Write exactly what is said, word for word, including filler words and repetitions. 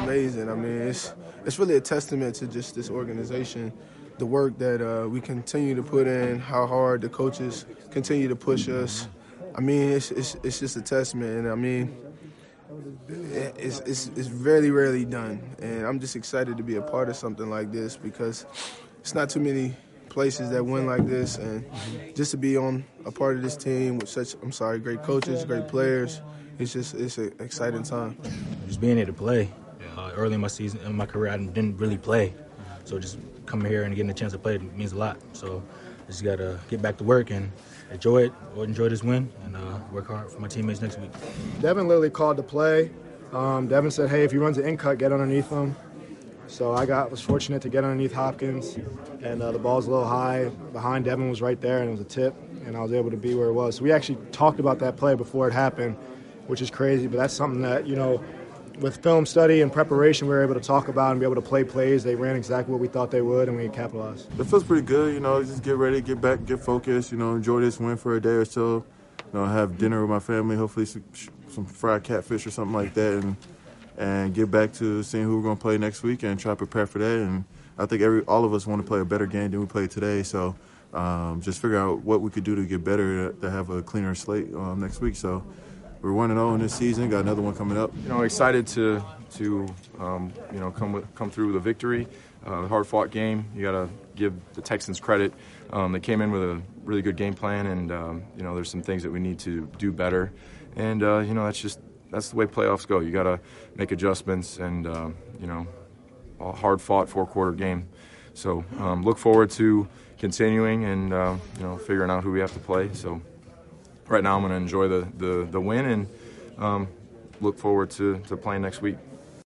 amazing. I mean, it's it's really a testament to just this organization, the work that uh, we continue to put in, how hard the coaches continue to push us. I mean, it's it's, it's just a testament, and I mean, it's, it's it's very rarely done, and I'm just excited to be a part of something like this because it's not too many places that win like this, and just to be on a part of this team with such, I'm sorry, great coaches, great players, it's just it's an exciting time. Just being able to play. Uh, early in my season, in my career, I didn't really play, so just coming here and getting a chance to play means a lot. So I just gotta get back to work and enjoy it, or enjoy this win, and uh, work hard for my teammates next week. Devin literally called the play. Um, Devin said, "Hey, if he runs an in cut, get underneath him." So I got was fortunate to get underneath Hopkins, and uh, the ball was a little high. Behind Devin was right there, and it was a tip, and I was able to be where it was. So we actually talked about that play before it happened, which is crazy, but that's something that, you know, with film study and preparation, we were able to talk about and be able to play plays. They ran exactly what we thought they would, and we capitalized. It feels pretty good, you know, just get ready, get back, get focused, you know, enjoy this win for a day or so. You know, have dinner with my family, hopefully some, some fried catfish or something like that, and and get back to seeing who we're going to play next week and try to prepare for that. And I think every all of us want to play a better game than we played today, so um, just figure out what we could do to get better, to have a cleaner slate um, next week. So we're one and oh in this season, got another one coming up. You know, excited to to um, you know come with, come through with a victory, uh, hard fought game. You got to give the Texans credit. Um, they came in with a really good game plan, and um, you know there's some things that we need to do better, and uh, you know that's just that's the way playoffs go. You got to make adjustments, and uh, you know, a hard fought four quarter game. So um, look forward to continuing and uh, you know figuring out who we have to play. So right now I'm going to enjoy the, the the win and um, look forward to to playing next week.